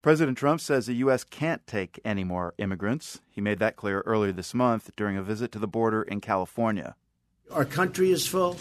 President Trump says the U.S. can't take any more immigrants. He made that clear earlier this month during a visit to the border in California. Our country is full.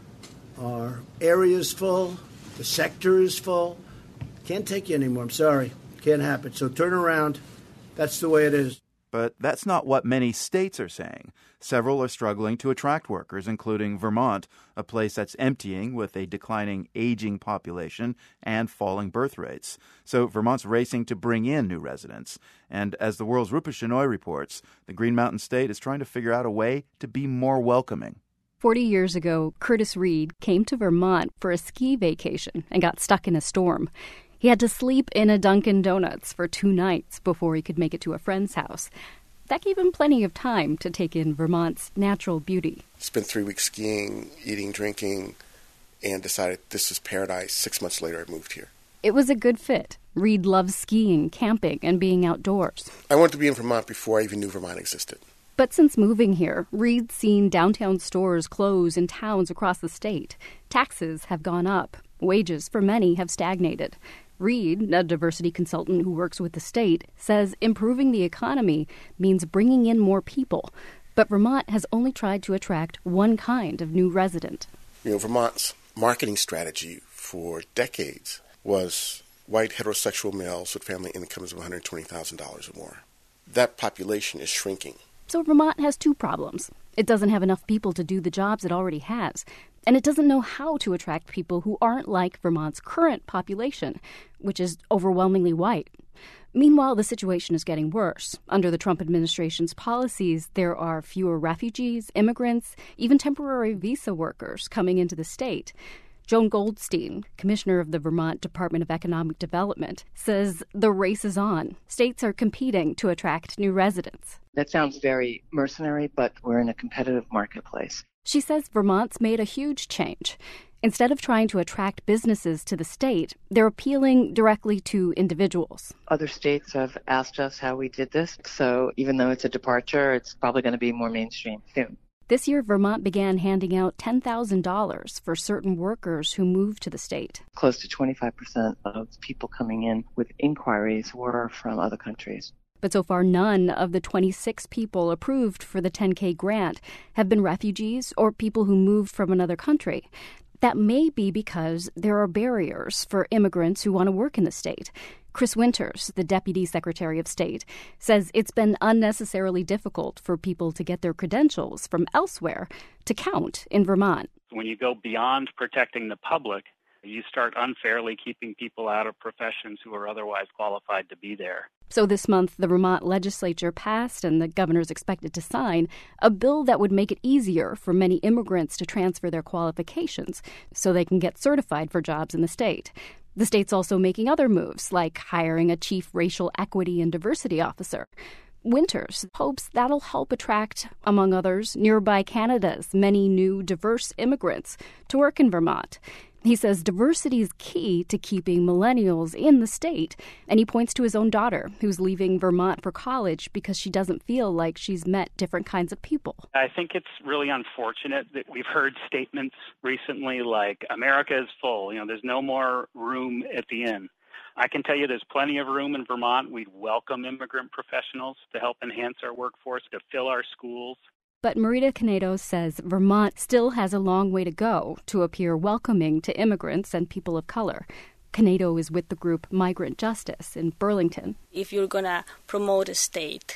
Our area is full. The sector is full. Can't take you anymore. I'm sorry. Can't happen. So turn around. That's the way it is. But that's not what many states are saying. Several are struggling to attract workers, including Vermont, a place that's emptying with a declining aging population and falling birth rates. So Vermont's racing to bring in new residents. And as the World's Rupa Shenoy reports, the Green Mountain State is trying to figure out a way to be more welcoming. 40 years ago, Curtis Reed came to Vermont for a ski vacation and got stuck in a storm. He had to sleep in a Dunkin' Donuts for 2 nights before he could make it to a friend's house. That gave him plenty of time to take in Vermont's natural beauty. Spent 3 weeks skiing, eating, drinking, and decided this is paradise. 6 months later, I moved here. It was a good fit. Reed loves skiing, camping, and being outdoors. I wanted to be in Vermont before I even knew Vermont existed. But since moving here, Reed's seen downtown stores close in towns across the state. Taxes have gone up. Wages for many have stagnated. Reed, a diversity consultant who works with the state, says improving the economy means bringing in more people. But Vermont has only tried to attract one kind of new resident. Vermont's marketing strategy for decades was white heterosexual males with family incomes of $120,000 or more. That population is shrinking. So Vermont has 2 problems. It doesn't have enough people to do the jobs it already has. And it doesn't know how to attract people who aren't like Vermont's current population, which is overwhelmingly white. Meanwhile, the situation is getting worse. Under the Trump administration's policies, there are fewer refugees, immigrants, even temporary visa workers coming into the state. Joan Goldstein, commissioner of the Vermont Department of Economic Development, says the race is on. States are competing to attract new residents. That sounds very mercenary, but we're in a competitive marketplace. She says Vermont's made a huge change. Instead of trying to attract businesses to the state, they're appealing directly to individuals. Other states have asked us how we did this, so even though it's a departure, it's probably going to be more mainstream soon. This year, Vermont began handing out $10,000 for certain workers who moved to the state. Close to 25% of people coming in with inquiries were from other countries. But so far, none of the 26 people approved for the $10K grant have been refugees or people who moved from another country. That may be because there are barriers for immigrants who want to work in the state. Chris Winters, the Deputy Secretary of State, says it's been unnecessarily difficult for people to get their credentials from elsewhere to count in Vermont. When you go beyond protecting the public, you start unfairly keeping people out of professions who are otherwise qualified to be there. So this month, the Vermont legislature passed, and the governor's expected to sign, a bill that would make it easier for many immigrants to transfer their qualifications so they can get certified for jobs in the state. The state's also making other moves, like hiring a chief racial equity and diversity officer. Winters hopes that'll help attract, among others, nearby Canada's many new diverse immigrants to work in Vermont. He says diversity is key to keeping millennials in the state, and he points to his own daughter, who's leaving Vermont for college because she doesn't feel like she's met different kinds of people. I think it's really unfortunate that we've heard statements recently like, America is full, there's no more room at the inn. I can tell you there's plenty of room in Vermont. We'd welcome immigrant professionals to help enhance our workforce, to fill our schools. But Marita Canedo says Vermont still has a long way to go to appear welcoming to immigrants and people of color. Canedo is with the group Migrant Justice in Burlington. If you're going to promote a state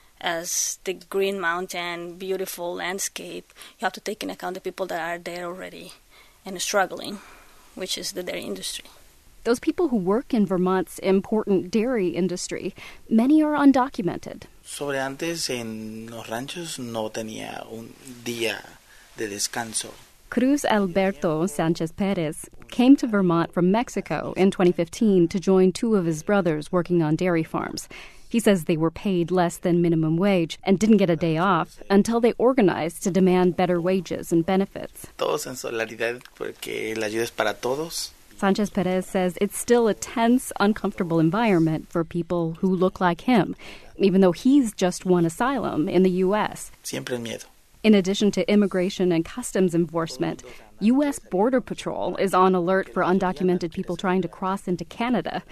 as the Green Mountain, beautiful landscape, you have to take into account the people that are there already and struggling, which is the dairy industry. Those people who work in Vermont's important dairy industry, many are undocumented. Sobre antes en los ranchos no tenía un día de descanso. Cruz Alberto Sanchez Perez came to Vermont from Mexico in 2015 to join 2 of his brothers working on dairy farms. He says they were paid less than minimum wage and didn't get a day off until they organized to demand better wages and benefits. Todos en solidaridad porque la ayuda es para todos. Sanchez Perez says it's still a tense, uncomfortable environment for people who look like him, even though he's just won asylum in the U.S. Siempre miedo. In addition to immigration and customs enforcement, U.S. Border Patrol is on alert for undocumented people trying to cross into Canada.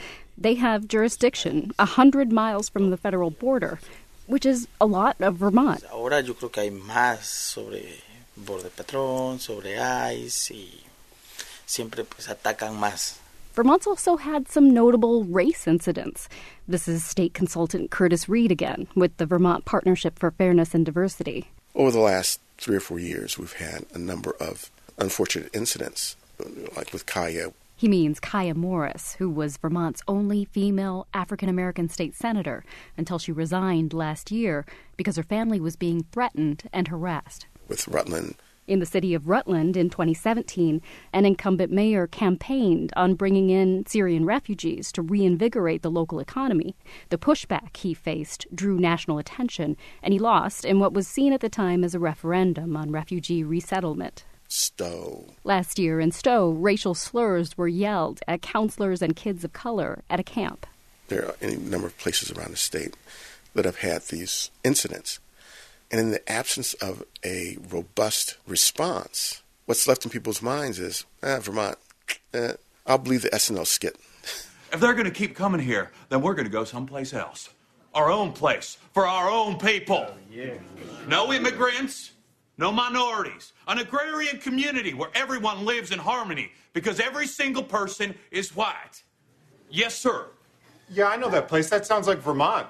They have jurisdiction 100 miles from the federal border, which is a lot of Vermont. Ahora yo creo que hay más sobre Border Patrol, sobre ICE, y siempre pues atacan más. Vermont's also had some notable race incidents. This is state consultant Curtis Reed again with the Vermont Partnership for Fairness and Diversity. Over the last 3 or 4 years, we've had a number of unfortunate incidents, like with Kaya. He means Kaya Morris, who was Vermont's only female African-American state senator until she resigned last year because her family was being threatened and harassed. With Rutland. In the city of Rutland in 2017, an incumbent mayor campaigned on bringing in Syrian refugees to reinvigorate the local economy. The pushback he faced drew national attention, and he lost in what was seen at the time as a referendum on refugee resettlement. Stowe. Last year in Stowe, racial slurs were yelled at counselors and kids of color at a camp. There are any number of places around the state that have had these incidents. And in the absence of a robust response, what's left in people's minds is, Vermont, I'll believe the SNL skit. If they're going to keep coming here, then we're going to go someplace else. Our own place, for our own people. No immigrants, no minorities. An agrarian community where everyone lives in harmony because every single person is white. Yes, sir. Yeah, I know that place. That sounds like Vermont.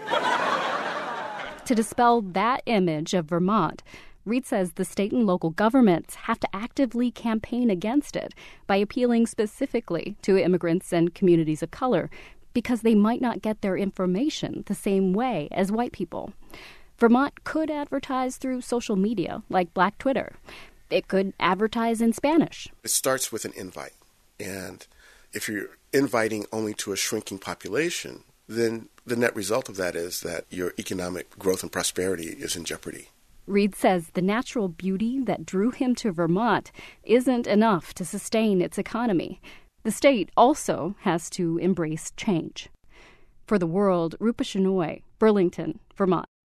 To dispel that image of Vermont, Reed says the state and local governments have to actively campaign against it by appealing specifically to immigrants and communities of color because they might not get their information the same way as white people. Vermont could advertise through social media like Black Twitter. It could advertise in Spanish. It starts with an invite. And if you're inviting only to a shrinking population, then the net result of that is that your economic growth and prosperity is in jeopardy. Reed says the natural beauty that drew him to Vermont isn't enough to sustain its economy. The state also has to embrace change. For The World, Rupa Shenoy, Burlington, Vermont.